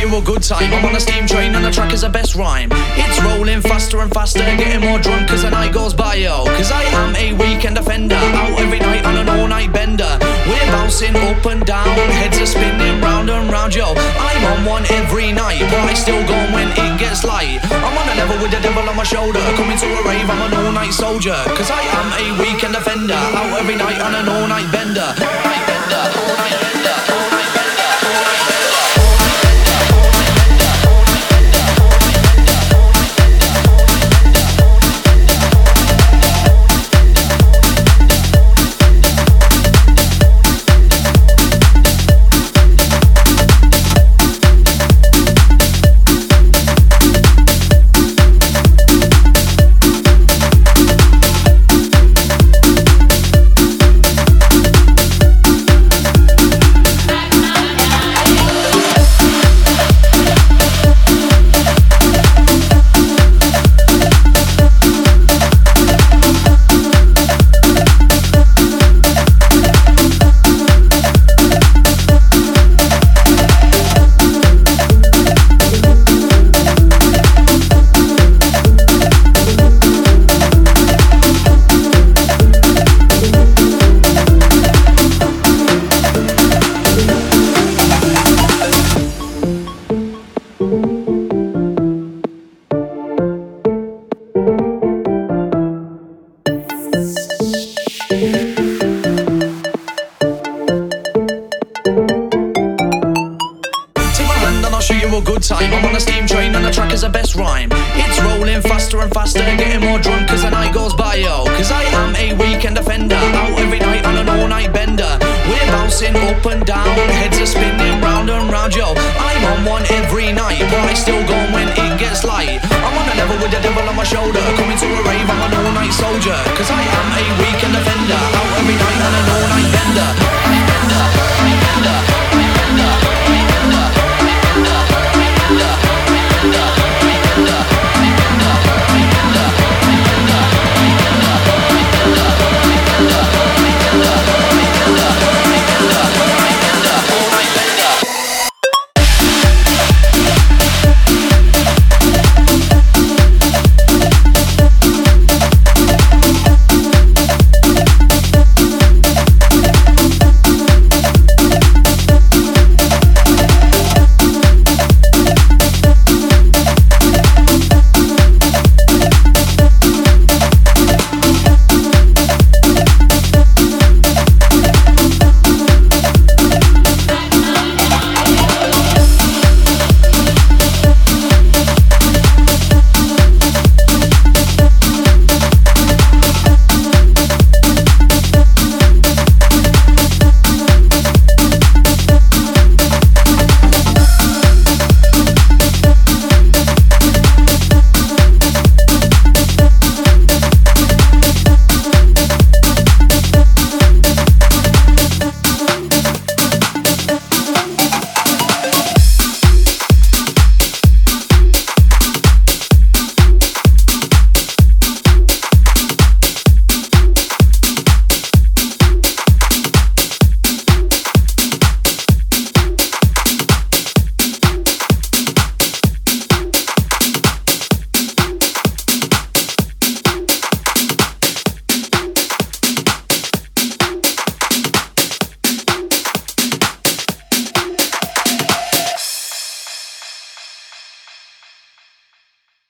you a good time. I'm on a steam train and the track is the best rhyme. It's rolling faster and faster, getting more drunk as the night goes by, yo. Cause I am a weekend offender, out every night on an all-night bender. We're bouncing up and down, heads are spinning round and round, yo. I'm on one every night, but I still go when it gets light. I'm on a level with the devil on my shoulder, coming to a rave, I'm an all-night soldier. Cause I am a weekend offender, out every night on an all-night bender. All-night bender, all-night bender, all-night bender, all-night bender. Time. I'm on a steam train and the track is the best rhyme. It's rolling faster and faster, getting more drunk as the night goes by, yo. Cause I am a weekend offender, out every night on an all-night bender. We're bouncing up and down, heads are spinning round and round, yo. I'm on one every night, but I still go when it gets light. I'm on a level with the devil on my shoulder, coming to a rave, I'm an all-night soldier. Cause I